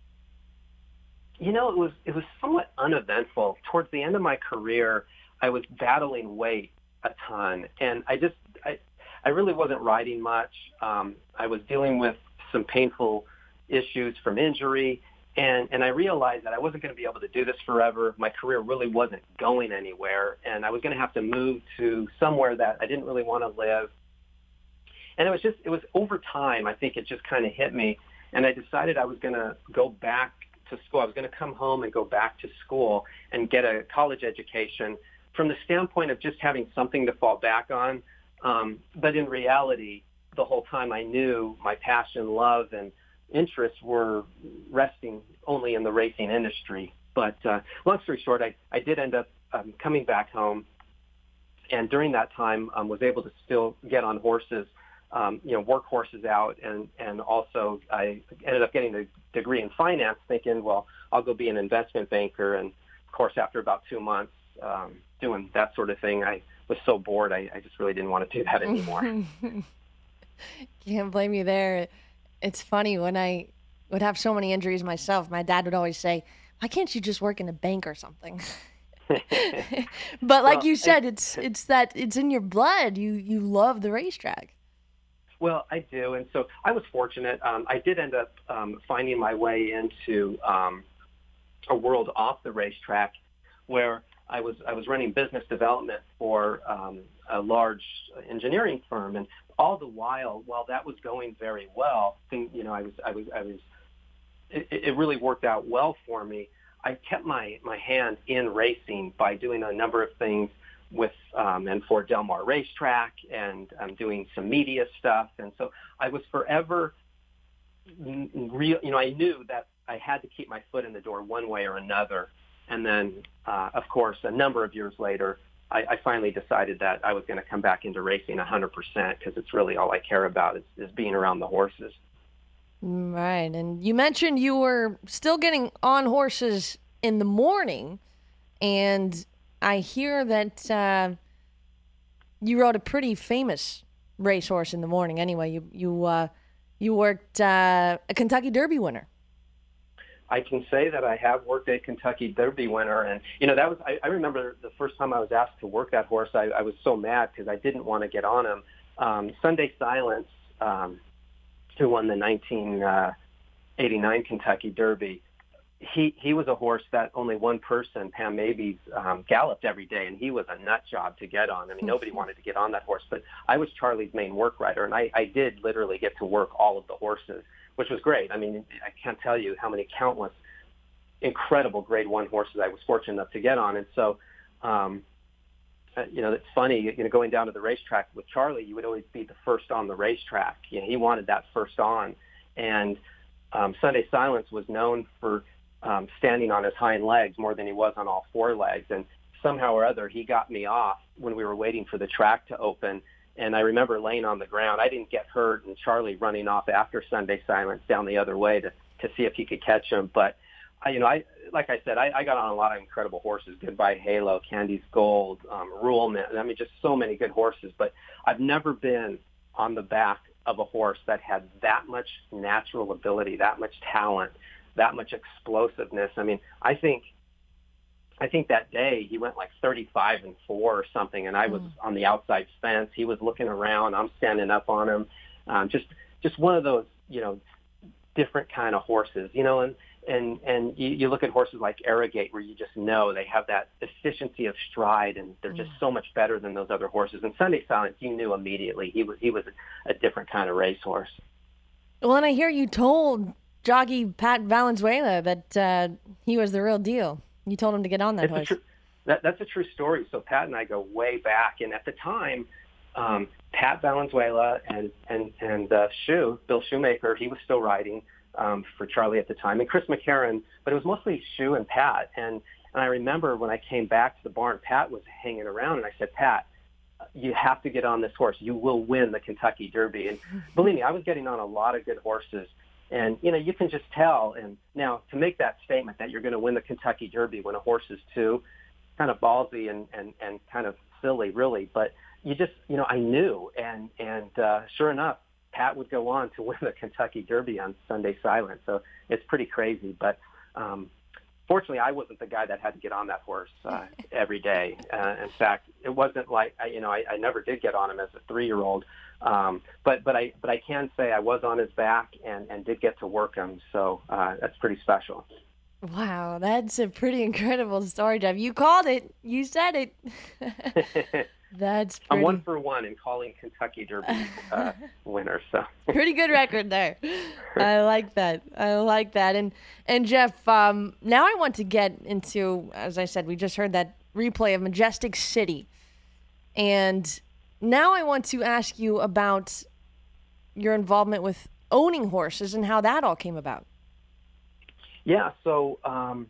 You know, it was it was somewhat uneventful. Towards the end of my career, I was battling weight a ton, and I just I I really wasn't riding much. Um, I was dealing with some painful issues from injury. And and I realized that I wasn't going to be able to do this forever. My career really wasn't going anywhere, and I was going to have to move to somewhere that I didn't really want to live. And it was just, it was over time, I think it just kind of hit me, and I decided I was going to go back to school. I was going to come home and go back to school and get a college education from the standpoint of just having something to fall back on. Um, but in reality, the whole time I knew my passion, love, and interests were resting only in the racing industry. But uh, long story short, I, I did end up um, coming back home, and during that time um, was able to still get on horses, um, you know, work horses out, and, and also I ended up getting a degree in finance, thinking, well, I'll go be an investment banker. And of course, after about two months um, doing that sort of thing, I was so bored, I, I just really didn't want to do that anymore. Can't blame you there. It's funny, when I would have so many injuries myself, my dad would always say, why can't you just work in a bank or something? But like well, you said, I, it's it's that it's in your blood. You you love the racetrack. Well, I do. And so I was fortunate. Um, I did end up um, finding my way into um, a world off the racetrack where I was I was running business development for um, a large engineering firm, and all the while, while that was going very well, and, you know, I was I was I was it, it really worked out well for me. I kept my my hand in racing by doing a number of things with um, and for Del Mar Racetrack, and um, doing some media stuff, and so I was forever real. You know, I knew that I had to keep my foot in the door one way or another. And then, uh, of course, a number of years later, I, I finally decided that I was going to come back into racing one hundred percent because it's really all I care about is, is being around the horses. Right. And you mentioned you were still getting on horses in the morning, and I hear that uh, you rode a pretty famous racehorse in the morning. Anyway, you you uh, you worked uh, a Kentucky Derby winner. I can say that I have worked a Kentucky Derby winner, and you know that was. I, I remember the first time I was asked to work that horse. I, I was so mad because I didn't want to get on him. Um, Sunday Silence, um, who won the nineteen eighty-nine Kentucky Derby, he he was a horse that only one person, Pam Mabies, um, galloped every day, and he was a nut job to get on. I mean, nobody wanted to get on that horse, but I was Charlie's main work rider, and I, I did literally get to work all of the horses, which was great. I mean, I can't tell you how many countless incredible grade one horses I was fortunate enough to get on. And so, um, uh, you know, it's funny, you know, going down to the racetrack with Charlie, you would always be the first on the racetrack. You know, he wanted that first on. And um, Sunday Silence was known for um, standing on his hind legs more than he was on all four legs. And somehow or other, he got me off when we were waiting for the track to open. And I remember laying on the ground. I didn't get hurt, and Charlie running off after Sunday Silence down the other way to, to see if he could catch him. But, I, you know, I like I said, I, I got on a lot of incredible horses, Goodbye Halo, Candy's Gold, um, Ruleman. I mean, just so many good horses. But I've never been on the back of a horse that had that much natural ability, that much talent, that much explosiveness. I mean, I think I think that day he went like thirty-five and four or something, and I was mm. on the outside fence. He was looking around. I'm standing up on him. Um, just, just one of those, you know, different kind of horses, you know, and, and, and you, you look at horses like Arrogate where you just know they have that efficiency of stride, and they're just mm. so much better than those other horses. And Sunday Silence, you knew immediately he was, he was a different kind of racehorse. Well, and I hear you told jockey Pat Valenzuela that uh, he was the real deal. You told him to get on that it's horse. Tr- that, that's a true story. So Pat and I go way back, and at the time, um, Pat Valenzuela and and and uh, Shoe, Bill Shoemaker, he was still riding um, for Charlie at the time, and Chris McCarron, but it was mostly Shoe and Pat. And and I remember when I came back to the barn, Pat was hanging around, and I said, Pat, you have to get on this horse. You will win the Kentucky Derby. And believe me, I was getting on a lot of good horses. And, you know, you can just tell. And now to make that statement that you're going to win the Kentucky Derby when a horse is two, kind of ballsy and, and, and kind of silly, really. But you just, you know, I knew. And, and uh, sure enough, Pat would go on to win the Kentucky Derby on Sunday Silence. So it's pretty crazy. But um, fortunately, I wasn't the guy that had to get on that horse uh, every day. Uh, in fact, it wasn't like, you know, I, I never did get on him as a three-year-old. Um, but but I but I can say I was on his back and, and did get to work him, so uh, that's pretty special. Wow, that's a pretty incredible story, Jeff. You called it. You said it. That's pretty... I'm one for one in calling Kentucky Derby uh, winner. So pretty good record there. I like that. I like that. And and Jeff, um, now I want to get into, as I said, we just heard that replay of Majestic City, and now I want to ask you about your involvement with owning horses and how that all came about. Yeah, so um,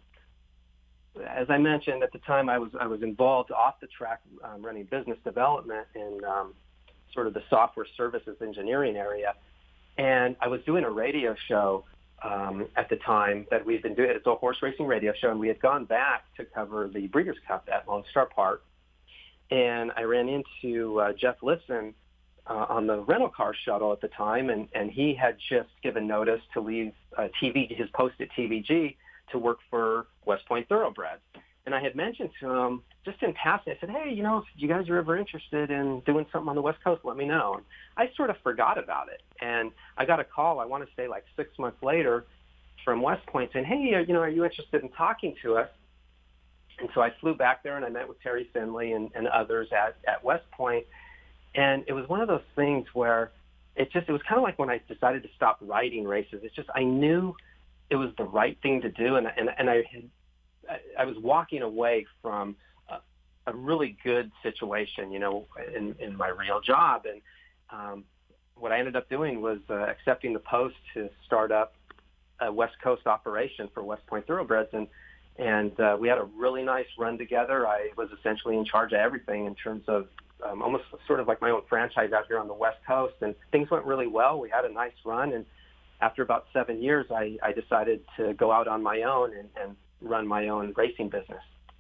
as I mentioned at the time, I was I was involved off the track um, running business development in um, sort of the software services engineering area, and I was doing a radio show um, at the time that we'd been doing. It's a horse racing radio show, and we had gone back to cover the Breeders' Cup at Lone Star Park. And I ran into uh, Jeff Lipson uh, on the rental car shuttle at the time, and, and he had just given notice to leave uh, T V, his post at T V G to work for West Point Thoroughbreds. And I had mentioned to him, just in passing, I said, hey, you know, if you guys are ever interested in doing something on the West Coast, let me know. And I sort of forgot about it. And I got a call, I want to say like six months later, from West Point saying, hey, you know, are you interested in talking to us? And so I flew back there, and I met with Terry Finley and, and others at, at West Point. And it was one of those things where it just, it was kind of like when I decided to stop riding races. It's just, I knew it was the right thing to do. And, and, and I, had, I was walking away from a, a really good situation, you know, in, in my real job. And um, what I ended up doing was uh, accepting the post to start up a West Coast operation for West Point Thoroughbreds. And And uh, we had a really nice run together. I was essentially in charge of everything in terms of um, almost sort of like my own franchise out here on the West Coast. And things went really well. We had a nice run. And after about seven years, I, I decided to go out on my own and, and run my own racing business.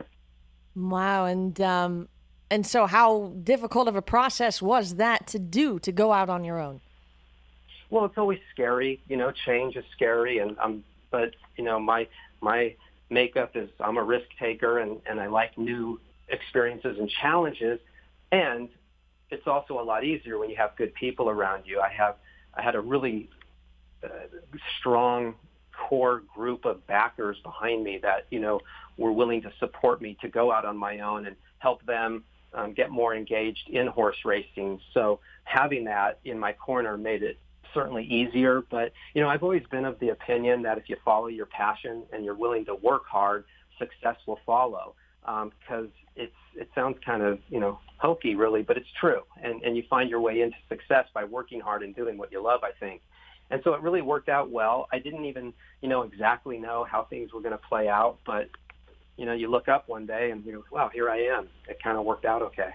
Wow. And um, and so how difficult of a process was that to do, to go out on your own? Well, it's always scary. You know, change is scary. And um, but, you know, my my makeup is I'm a risk taker, and, and I like new experiences and challenges. And it's also a lot easier when you have good people around you. I have I had a really uh, strong core group of backers behind me that, you know, were willing to support me to go out on my own and help them um, get more engaged in horse racing. So having that in my corner made it certainly easier. But, you know, I've always been of the opinion that if you follow your passion and you're willing to work hard, success will follow. Um, because it's it sounds kind of, you know, hokey really, but it's true. And and you find your way into success by working hard and doing what you love, I think. And so it really worked out well. I didn't even, you know, exactly know how things were going to play out, but, you know, you look up one day and you go, wow, here I am. It kind of worked out okay.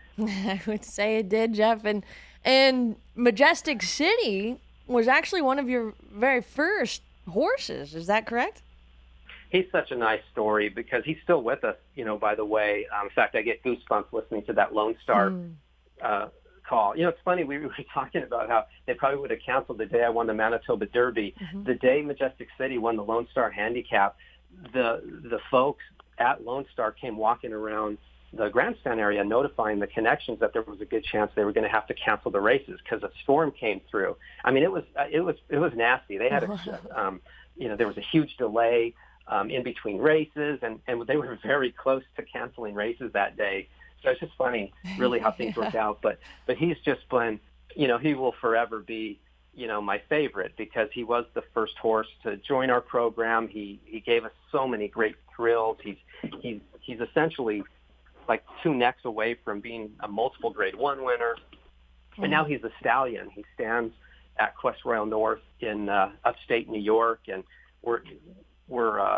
I would say it did, Jeff. And and Majestic City was actually one of your very first horses. Is that correct? He's such a nice story because he's still with us, you know, by the way. Um, in fact, I get goosebumps listening to that Lone Star mm. uh, call. You know, it's funny. We were talking about how they probably would have canceled the day I won the Manitoba Derby. Mm-hmm. The day Majestic City won the Lone Star Handicap, the the folks at Lone Star came walking around the grandstand area notifying the connections that there was a good chance they were going to have to cancel the races because a storm came through. I mean, it was uh, it was it was nasty. They had a, um, you know, there was a huge delay Um, in between races, and, and they were very close to canceling races that day. So it's just funny, really, how things yeah. worked out. But but he's just been, you know, he will forever be, you know, my favorite because he was the first horse to join our program. He he gave us so many great thrills. He's he's he's essentially like two necks away from being a multiple Grade One winner, mm. and now he's a stallion. He stands at Quest Royal North in uh, upstate New York, and we're We're uh,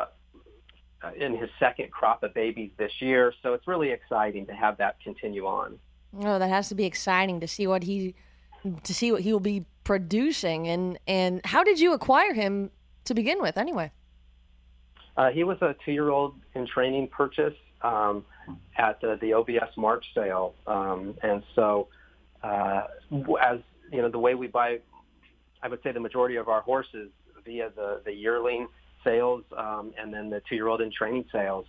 in his second crop of babies this year, so it's really exciting to have that continue on. Oh, that has to be exciting to see what he to see what he will be producing. And and how did you acquire him to begin with, anyway? Uh, he was a two-year-old in training purchase um, at the, the O B S March sale, um, and so uh, as you know, the way we buy, I would say the majority of our horses via the the yearling sales, um, and then the two-year-old in training sales.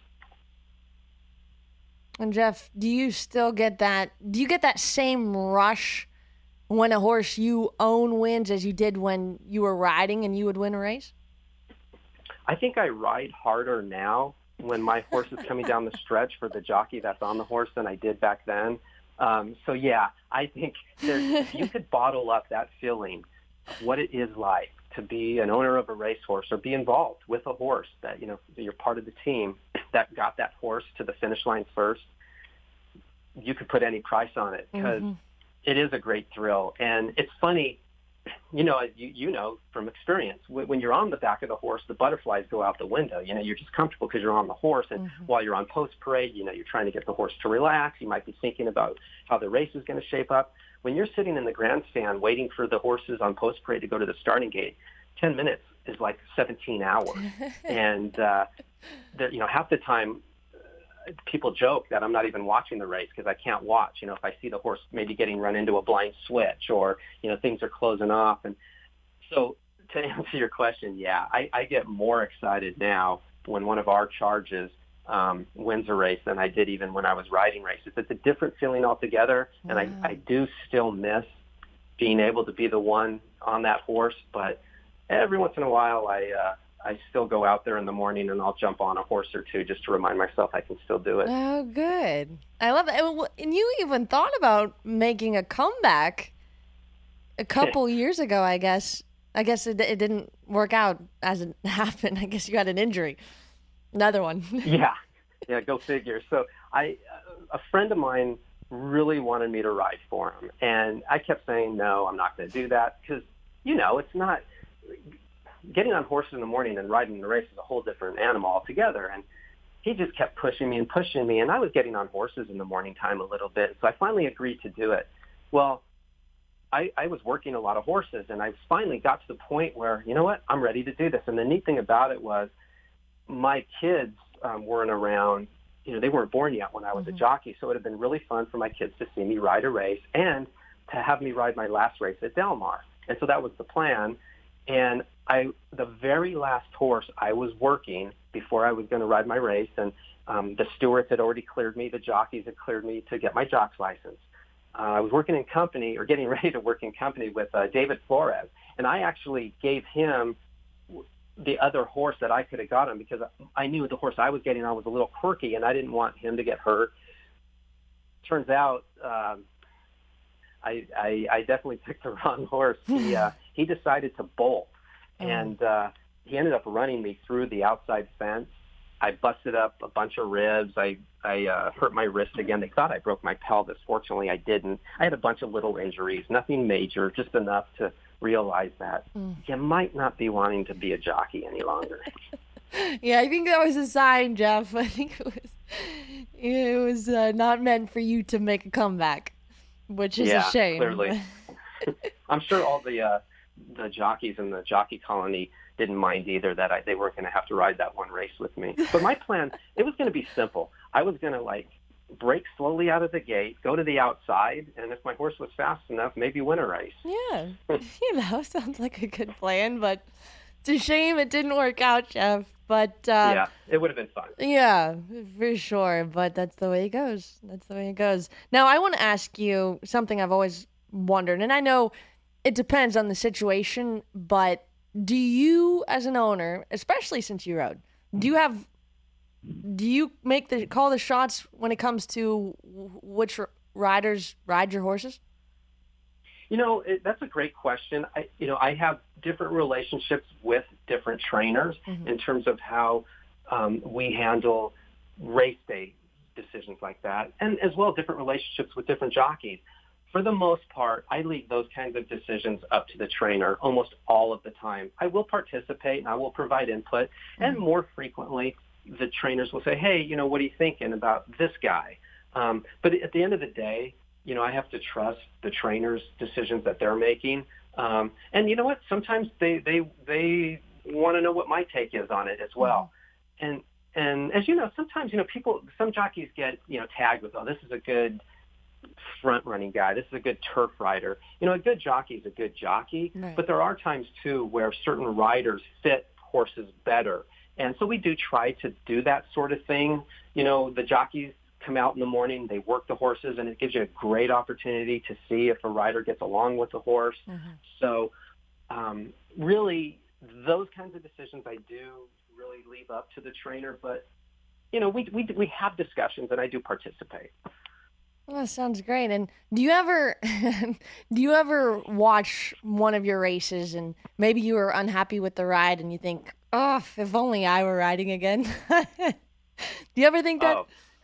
And Jeff, do you still get that? Do you get that same rush when a horse you own wins as you did when you were riding and you would win a race? I think I ride harder now when my horse is coming down the stretch for the jockey that's on the horse than I did back then. Um, so yeah, I think there's, if you could bottle up that feeling of what it is like to be an owner of a racehorse or be involved with a horse that, you know, you're part of the team that got that horse to the finish line first, you could put any price on it because mm-hmm. it is a great thrill. And it's funny, you know, you, you know, from experience, when you're on the back of the horse, the butterflies go out the window. You know, you're just comfortable because you're on the horse. And mm-hmm. while you're on post parade, you know, you're trying to get the horse to relax. You might be thinking about how the race is going to shape up. When you're sitting in the grandstand waiting for the horses on post parade to go to the starting gate, ten minutes is like seventeen hours. and, uh, you know, half the time uh, people joke that I'm not even watching the race because I can't watch. You know, if I see the horse maybe getting run into a blind switch or, you know, things are closing off. And so to answer your question, yeah, I, I get more excited now when one of our charges Um, wins a race than I did even when I was riding races. It's a different feeling altogether, and wow. I, I do still miss being able to be the one on that horse, but every once in a while I uh, I still go out there in the morning and I'll jump on a horse or two just to remind myself I can still do it. Oh, good. I love that. And you even thought about making a comeback a couple years ago, I guess. I guess it, it didn't work out as it happened. I guess you had an injury. Another one. yeah. Yeah, go figure. So I, a friend of mine really wanted me to ride for him. And I kept saying, no, I'm not going to do that. Because, you know, it's not, getting on horses in the morning and riding the race is a whole different animal altogether. And he just kept pushing me and pushing me, and I was getting on horses in the morning time a little bit. So I finally agreed to do it. Well, I, I was working a lot of horses, and I finally got to the point where, you know what, I'm ready to do this. And the neat thing about it was my kids um, weren't around. You know, they weren't born yet when I was mm-hmm. a jockey, so it would have been really fun for my kids to see me ride a race and to have me ride my last race at Del Mar. And so that was the plan. And I, the very last horse I was working before I was going to ride my race, and um, the stewards had already cleared me, the jockeys had cleared me to get my jock's license. Uh, I was working in company, or getting ready to work in company with uh, David Flores, and I actually gave him the other horse that I could have got him because I knew the horse I was getting on was a little quirky, and I didn't want him to get hurt. Turns out um, I, I, I definitely picked the wrong horse. He, uh, he decided to bolt, and uh, he ended up running me through the outside fence. I busted up a bunch of ribs. I, I uh, hurt my wrist again. They thought I broke my pelvis. Fortunately, I didn't. I had a bunch of little injuries, nothing major, just enough to realize that mm. you might not be wanting to be a jockey any longer. Yeah, I think that was a sign, Jeff. I think it was it was uh, not meant for you to make a comeback, which is yeah, a shame. Clearly. I'm sure all the uh, the jockeys in the jockey colony didn't mind either that I, they weren't going to have to ride that one race with me. But my plan, it was going to be simple. I was going to like break slowly out of the gate, go to the outside, and if my horse was fast enough, maybe win a race. Yeah, you know, sounds like a good plan, but it's a shame it didn't work out, Jeff. But uh, yeah, it would have been fun. Yeah, for sure. But that's the way it goes. That's the way it goes. Now, I want to ask you something I've always wondered, and I know it depends on the situation, but do you, as an owner, especially since you rode, do you have, do you make the call the shots when it comes to which riders ride your horses? You know, it, that's a great question. I, you know, I have different relationships with different trainers mm-hmm. in terms of how um, we handle race day decisions like that, and as well different relationships with different jockeys. For the most part, I leave those kinds of decisions up to the trainer almost all of the time. I will participate and I will provide input, mm-hmm. and more frequently, the trainers will say, hey, you know, what are you thinking about this guy? Um, but at the end of the day, you know, I have to trust the trainers' decisions that they're making. Um, and you know what? Sometimes they, they, they want to know what my take is on it as well. Mm-hmm. And, and as you know, sometimes, you know, people, some jockeys get, you know, tagged with, oh, this is a good front running guy. This is a good turf rider. You know, a good jockey is a good jockey, right. But there are times too where certain riders fit horses better. And so we do try to do that sort of thing. You know, the jockeys come out in the morning, they work the horses, and it gives you a great opportunity to see if a rider gets along with the horse. Mm-hmm. So um, really, those kinds of decisions I do really leave up to the trainer. But, you know, we we we have discussions, and I do participate. Well, that sounds great. And do you ever do you ever watch one of your races and maybe you were unhappy with the ride and you think, oh, if only I were riding again? Do you ever think that? Oh,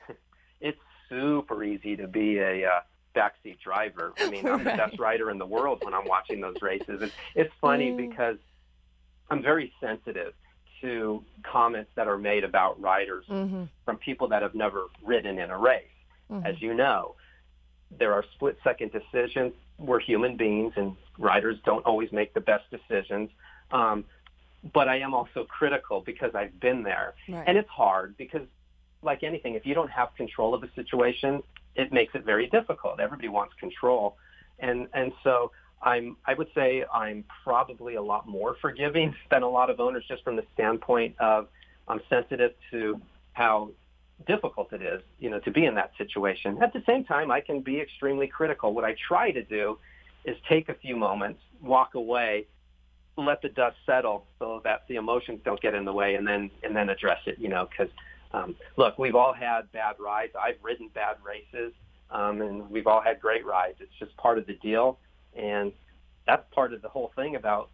it's super easy to be a uh, backseat driver. I mean, I'm right. the best rider in the world when I'm watching those races. It's, it's funny mm. because I'm very sensitive to comments that are made about riders mm-hmm. from people that have never ridden in a race. Mm-hmm. As you know, there are split-second decisions. We're human beings, and riders don't always make the best decisions. Um, but I am also critical because I've been there. Right. And it's hard because, like anything, if you don't have control of a situation, it makes it very difficult. Everybody wants control. And and so I'm, I would say I'm probably a lot more forgiving than a lot of owners just from the standpoint of I'm sensitive to how difficult it is, you know, to be in that situation. At the same time, I can be extremely critical. What I try to do is take a few moments, walk away, let the dust settle so that the emotions don't get in the way, and then and then address it, you know, because, um, look, we've all had bad rides. I've ridden bad races, um, and we've all had great rides. It's just part of the deal, and that's part of the whole thing about,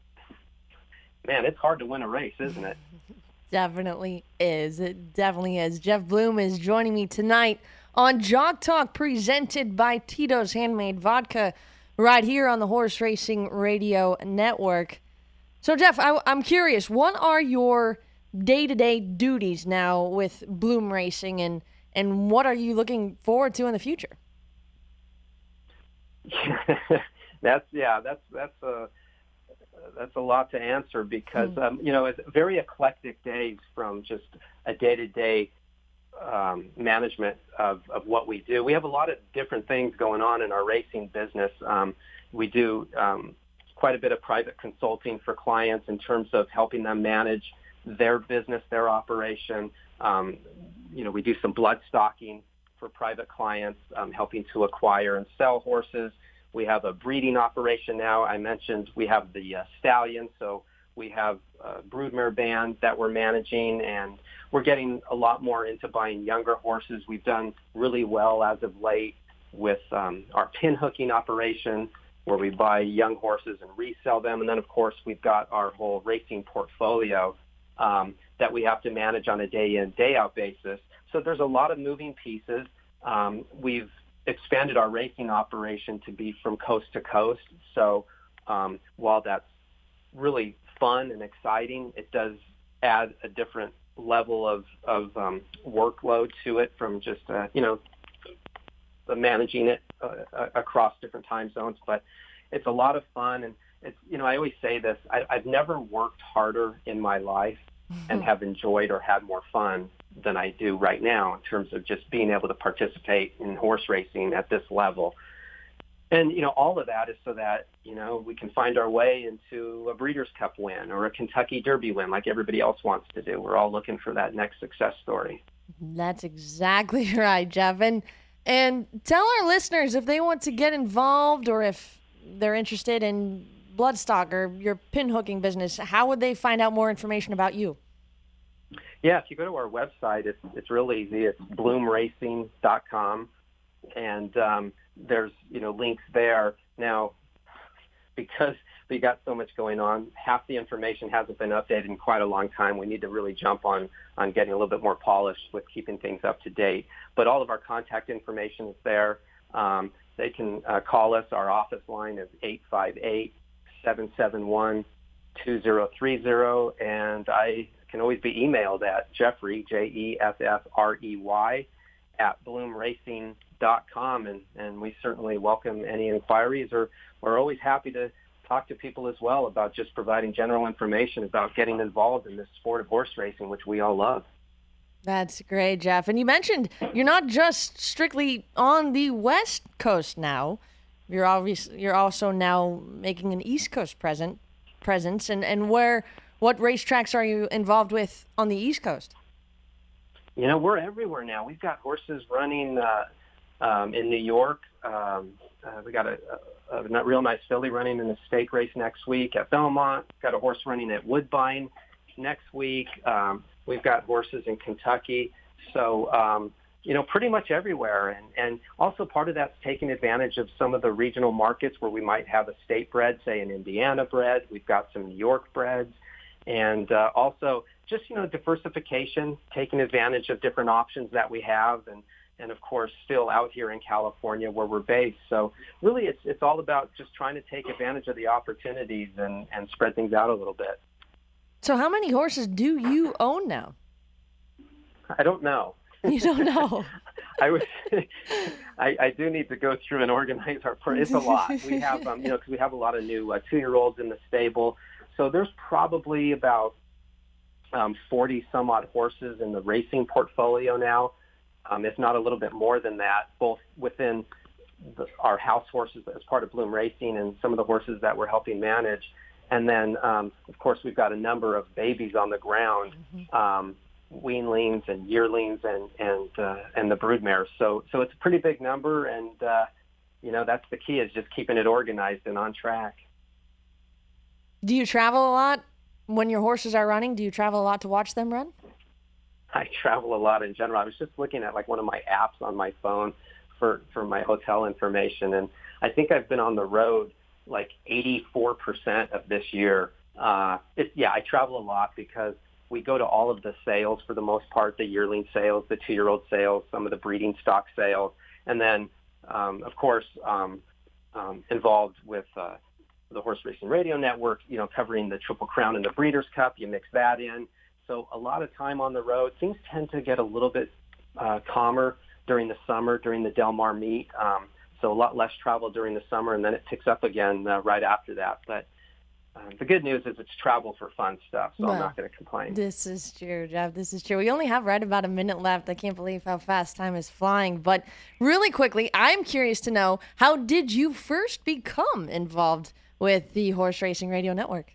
man, it's hard to win a race, isn't it? Definitely is. It definitely is. Jeff Bloom is joining me tonight on Jock Talk, presented by Tito's Handmade Vodka, right here on the Horse Racing Radio Network. So, Jeff, I, I'm curious, what are your day-to-day duties now with Bloom Racing, and, and what are you looking forward to in the future? that's yeah, that's that's a that's a lot to answer because mm. um, you know, it's very eclectic days from just a day-to-day um, management of, of what we do. We have a lot of different things going on in our racing business. Um, we do um, quite a bit of private consulting for clients in terms of helping them manage their business, their operation. Um, you know, we do some blood stocking for private clients, um, helping to acquire and sell horses. We have a breeding operation now. I mentioned we have the uh, stallion, so we have a broodmare band that we're managing, and we're getting a lot more into buying younger horses. We've done really well as of late with um, our pin hooking operation, where we buy young horses and resell them. And then, of course, we've got our whole racing portfolio um, that we have to manage on a day-in, day-out basis. So there's a lot of moving pieces. Um, we've expanded our racing operation to be from coast to coast. So um, while that's really fun and exciting, it does add a different level of, of um, workload to it from just, uh, you know, managing it uh, across different time zones. But it's a lot of fun. And it's, you know, I always say this, I, I've never worked harder in my life mm-hmm. and have enjoyed or had more fun than I do right now in terms of just being able to participate in horse racing at this level. And, you know, all of that is so that, you know, we can find our way into a Breeders' Cup win or a Kentucky Derby win like everybody else wants to do. We're all looking for that next success story. That's exactly right, Jeff. And, and tell our listeners if they want to get involved or if they're interested in bloodstock or your pin hooking business, how would they find out more information about you? Yeah, if you go to our website, it's it's real easy. It's bloom racing dot com, and um, there's you know links there. Now, because we got so much going on, half the information hasn't been updated in quite a long time. We need to really jump on on getting a little bit more polished with keeping things up to date. But all of our contact information is there. Um, they can uh, call us. Our office line is eight five eight, seven seven one, two zero three zero, and I can always be emailed at Jeffrey, J E F F R E Y, at bloom racing dot com, and, and we certainly welcome any inquiries, or we're always happy to talk to people as well about just providing general information about getting involved in this sport of horse racing, which we all love. That's great, Jeff. And you mentioned you're not just strictly on the West Coast now. You're obviously you're also now making an East Coast present presence, and, and where what racetracks are you involved with on the East Coast? You know, we're everywhere now. We've got horses running uh, um, in New York. Um, uh, we got a, a, a real nice filly running in the stake race next week at Belmont. Got a horse running at Woodbine next week. Um, we've got horses in Kentucky. So, um, you know, pretty much everywhere. And, and also part of that's taking advantage of some of the regional markets where we might have a state bred, say an Indiana bred. We've got some New York breds. And uh, also just, you know, diversification, taking advantage of different options that we have, and, and of course, still out here in California where we're based. So really it's it's all about just trying to take advantage of the opportunities and, and spread things out a little bit. So how many horses do you own now? I don't know. You don't know? I, was, I I do need to go through and organize our, it's a lot. We have, um, you know, because we have a lot of new uh, two-year-olds in the stable. So there's probably about um, forty some odd horses in the racing portfolio now, um, if not a little bit more than that, both within the, our house horses as part of Bloom Racing and some of the horses that we're helping manage. And then, um, of course, we've got a number of babies on the ground, mm-hmm. um, weanlings and yearlings and and uh, and the broodmares. So so it's a pretty big number, and uh, you know that's the key, is just keeping it organized and on track. Do you travel a lot when your horses are running? Do you travel a lot to watch them run? I travel a lot in general. I was just looking at like one of my apps on my phone for, for my hotel information, and I think I've been on the road like eighty-four percent of this year. Uh, it, yeah, I travel a lot because we go to all of the sales for the most part, the yearling sales, the two-year-old sales, some of the breeding stock sales, and then, um, of course, um, um, involved with uh, the Horse Racing Radio Network, you know, covering the Triple Crown and the Breeders' Cup. You mix that in. so a lot of time on the road. Things tend to get a little bit uh, calmer during the summer, during the Del Mar meet. Um, so a lot less travel during the summer, and then it picks up again uh, right after that. But uh, the good news is it's travel for fun stuff, so well, I'm not going to complain. This is true, Jeff. This is true. We only have right about a minute left. I can't believe how fast time is flying. But really quickly, I'm curious to know, how did you first become involved with the Horse Racing Radio Network?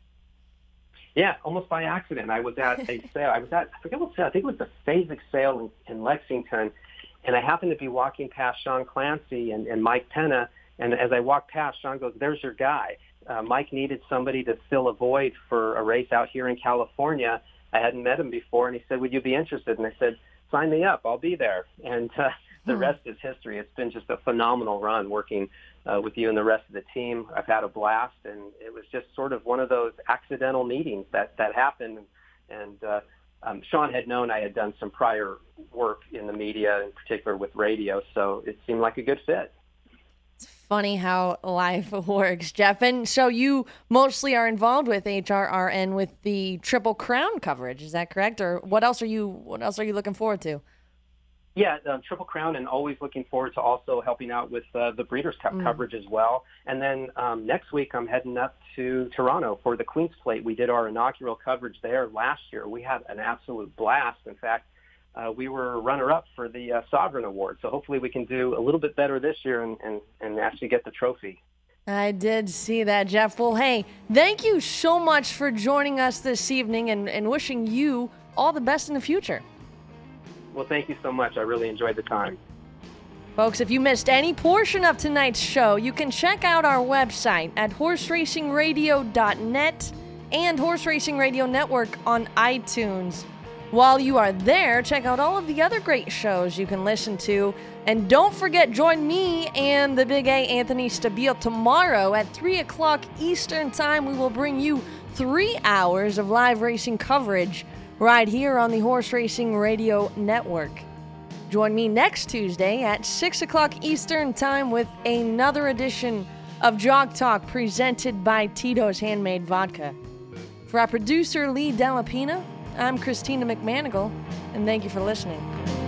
Yeah, almost by accident. I was at a sale. I was at, I forget what sale. I think it was the Phasic sale in, in Lexington. And I happened to be walking past Sean Clancy and, and Mike Penna. And as I walked past, Sean goes, "There's your guy." Uh, Mike needed somebody to fill a void for a race out here in California. I hadn't met him before. And he said, "Would you be interested?" And I said, "Sign me up. I'll be there." And uh, the rest is history. It's been just a phenomenal run working uh, with you and the rest of the team. I've had a blast. And it was just sort of one of those accidental meetings that, that happened. And uh, Um, Sean had known I had done some prior work in the media, in particular with radio, so it seemed like a good fit. It's funny how life works, Jeff. And so you mostly are involved with H R R N with the Triple Crown coverage, is that correct? Or what else are you what else are you looking forward to? Yeah, uh, Triple Crown, and always looking forward to also helping out with uh, the Breeders' Cup mm. coverage as well. And then um, next week I'm heading up to Toronto for the Queen's Plate. We did our inaugural coverage there last year. We had an absolute blast. In fact, uh, we were runner-up for the uh, Sovereign Award. So hopefully we can do a little bit better this year and, and, and actually get the trophy. I did see that, Jeff. Well, hey, thank you so much for joining us this evening, and, and wishing you all the best in the future. Well, thank you so much. I really enjoyed the time. Folks, if you missed any portion of tonight's show, you can check out our website at horse racing radio dot net and Horse Racing Radio Network on iTunes. While you are there, check out all of the other great shows you can listen to. And don't forget, join me and the Big A, Anthony Stabile, tomorrow at three o'clock Eastern Time. We will bring you three hours of live racing coverage right here on the Horse Racing Radio Network. Join me next Tuesday at six o'clock Eastern Time with another edition of Jock Talk presented by Tito's Handmade Vodka. For our producer, Lee Dellapina, I'm Christina McManigal, and thank you for listening.